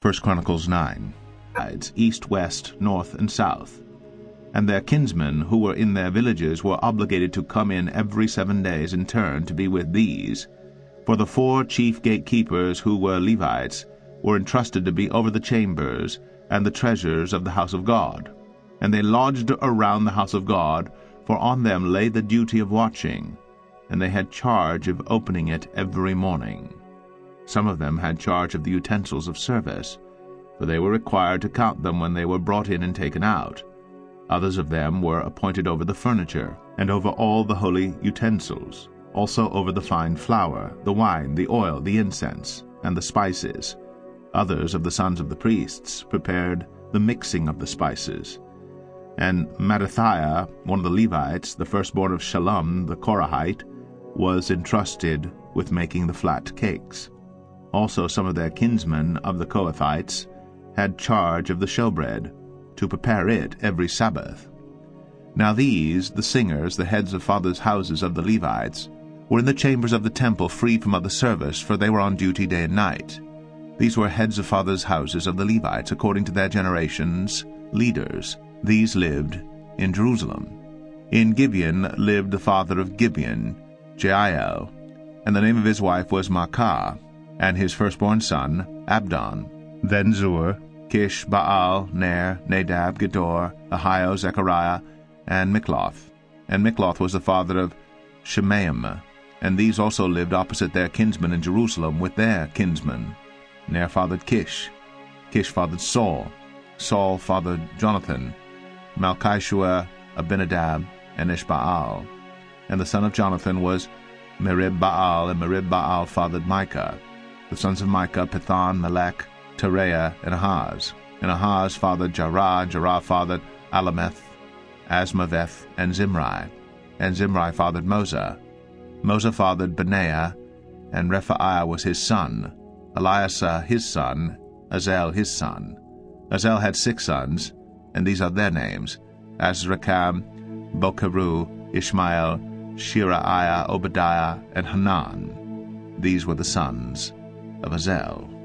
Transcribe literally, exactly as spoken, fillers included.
First Chronicles nine. East, west, north, and south. And their kinsmen who were in their villages were obligated to come in every seven days in turn to be with these. For the four chief gatekeepers, who were Levites, were entrusted to be over the chambers and the treasures of the house of God. And they lodged around the house of God, for on them lay the duty of watching, and they had charge of opening it every morning. Some of them had charge of the utensils of service, for they were required to count them when they were brought in and taken out. Others of them were appointed over the furniture, and over all the holy utensils, also over the fine flour, the wine, the oil, the incense, and the spices. Others of the sons of the priests prepared the mixing of the spices. And Mattithiah, one of the Levites, the firstborn of Shallum the Korahite, was entrusted with making the flat cakes. Also some of their kinsmen of the Kohathites had charge of the showbread, to prepare it every Sabbath. Now these, the singers, the heads of fathers' houses of the Levites, were in the chambers of the temple free from other service, for they were on duty day and night. These were heads of fathers' houses of the Levites, according to their generations, leaders. These lived in Jerusalem. In Gibeon lived the father of Gibeon, Jeiel, and the name of his wife was Maachah, and his firstborn son, Abdon. Then Zur, Kish, Baal, Ner, Nadab, Gedor, Ahio, Zechariah, and Mikloth. And Mikloth was the father of Shemaim, and these also lived opposite their kinsmen in Jerusalem with their kinsmen. Ner fathered Kish. Kish fathered Saul. Saul fathered Jonathan, Malchishua, Abinadab, and Ishbaal. And the son of Jonathan was Merib-Baal, and Merib-Baal fathered Micah. The sons of Micah, Pithon, Melech, Tereah, and Ahaz. And Ahaz fathered Jarah, Jarah fathered Alameth, Asmaveth, and Zimri. And Zimri fathered Moza. Moza fathered Benaiah, and Rephaiah was his son, Eliasah his son, Azel his son. Azel had six sons, and these are their names: Azrikam, Bokeru, Ishmael, Shiraiah, Obadiah, and Hanan. These were the sons of Azel.